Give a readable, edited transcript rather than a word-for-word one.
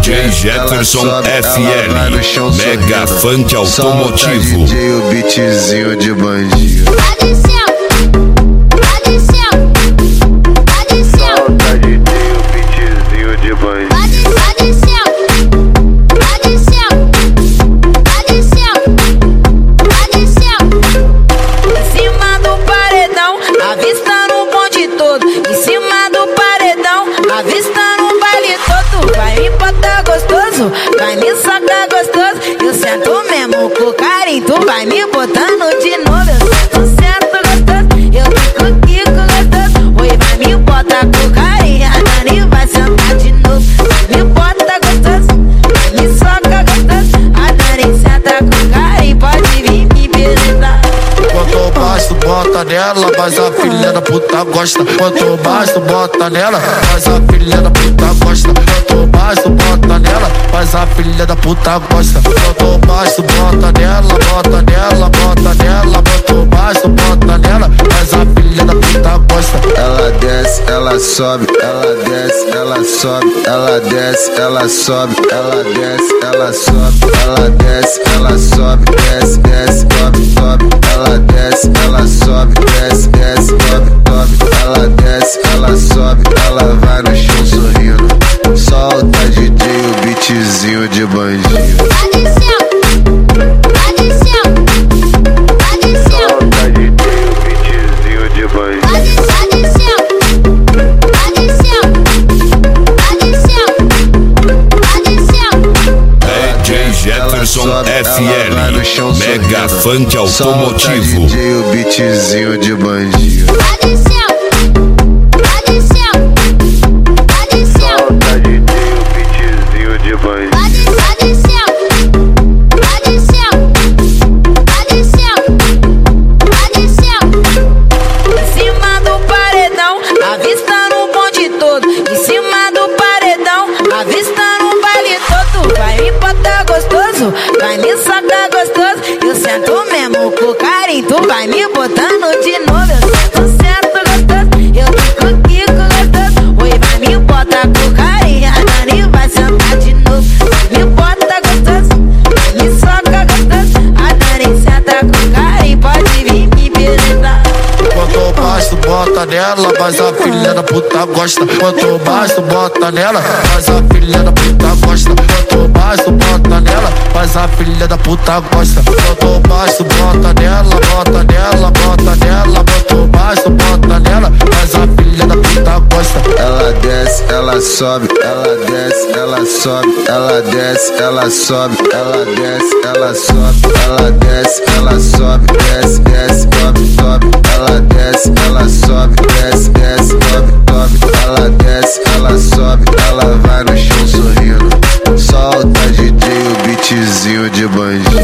DJ Jefferson FL, mega funk automotivo. DJ o beatzinho de bandido. Solta DJ o beatzinho de bandido. Em cima do paredão, avista no bonde todo. Em cima do paredão, avista no baile todo. Vai me botar gostoso, vai me sacar gostoso. Eu sento mesmo com carinho, tu vai me botando de novo. Eu sento gostoso, eu fico aqui com gostoso. Oi, vai me botar com carinho, a Dani vai sentar de novo. Vai me bota gostoso, vai me soca gostoso. A Dani senta com carinho, pode vir me beijar. Quanto mais tu bota nela, mas a filha da puta gosta. Quanto mais tu bota nela, mas a filha da puta gosta. Quanto mais tu bota nela, mas a filha da puta gosta. Quanto mais tu bota nela, bota nela, bota nela. Quanto mais tu bota nela, mas a filha da puta gosta. Ela desce, ela sobe, ela desce, ela sobe, ela desce, ela sobe, ela desce, ela sobe, ela desce, ela sobe, desce, desce, sobe, sobe. Ela desce, ela sobe, desce, desce, sobe, sobe. Ela desce, ela sobe, ela vai no chão sorrindo. Solta DJ o beatzinho de bandido. Solta DJ o beatzinho de bandido. DJ Jefferson FL, mega funk automotivo. DJ o beatzinho de bandido. Solta DJ o beatzinho de bandido. Em cima do paredão, avista no bonde todo. Em cima do paredão, avista no baile todo. Vai me botar gostoso, vai me sacar gostoso. Eu sento mesmo com carinho, tu vai me botando de novo. Eu sento gostoso, eu fico aqui com gostoso. Oi, vai me botar com carinho, a Dani vai sentar de novo. Vai me bota gostoso, vai me soca gostoso. A Dani senta com carinho, pode vir me beijar. Quanto mais tu bota nela, mas a filha da puta gosta. Quanto mais tu bota nela, mas a filha da puta gosta. Quanto mais tu bota nela, mas a filha da puta gosta. Quanto mais tu bota nela, bota nela, bota nela. Quanto mais tu bota nela, mas a filha da puta gosta. Ela desce, ela sobe, ela desce, ela sobe, ela desce, ela sobe, ela desce, ela sobe, ela desce, ela sobe, desce, desce, sobe, sobe. Ela desce, ela sobe, desce, desce, sobe, sobe. Ela desce, ela sobe, ela vai no chão sorrindo. Solta DJ o beatzinho de bandido.